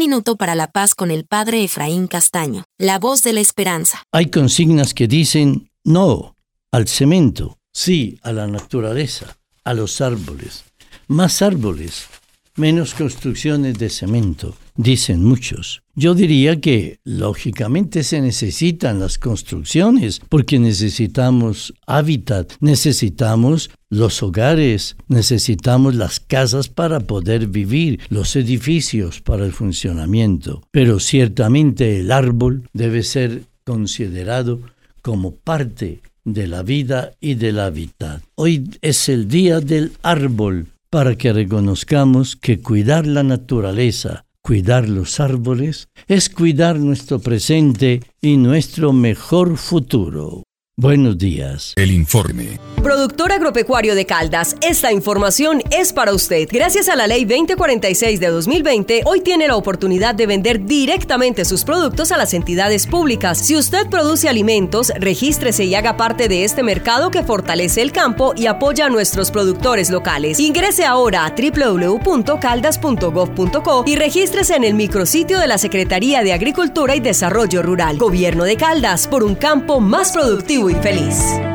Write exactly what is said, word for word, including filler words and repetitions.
minuto para la paz con el padre Efraín Castaño, la voz de la esperanza. Hay consignas que dicen no al cemento, sí a la naturaleza, a los árboles. Más árboles, menos construcciones de cemento, dicen muchos. Yo diría que, lógicamente, se necesitan las construcciones porque necesitamos hábitat, necesitamos los hogares, necesitamos las casas para poder vivir, los edificios para el funcionamiento. Pero ciertamente el árbol debe ser considerado como parte de la vida y del hábitat. Hoy es el día del árbol para que reconozcamos que cuidar la naturaleza, cuidar los árboles, es cuidar nuestro presente y nuestro mejor futuro. Buenos días. El informe. Productor Agropecuario de Caldas, esta información es para usted. Gracias a la Ley veinte cuarenta y seis de dos mil veinte, hoy tiene la oportunidad de vender directamente sus productos a las entidades públicas. Si usted produce alimentos, regístrese y haga parte de este mercado que fortalece el campo y apoya a nuestros productores locales. Ingrese ahora a doble u doble u doble u punto caldas punto gov punto co y regístrese en el micrositio de la Secretaría de Agricultura y Desarrollo Rural. Gobierno de Caldas, por un campo más productivo y feliz.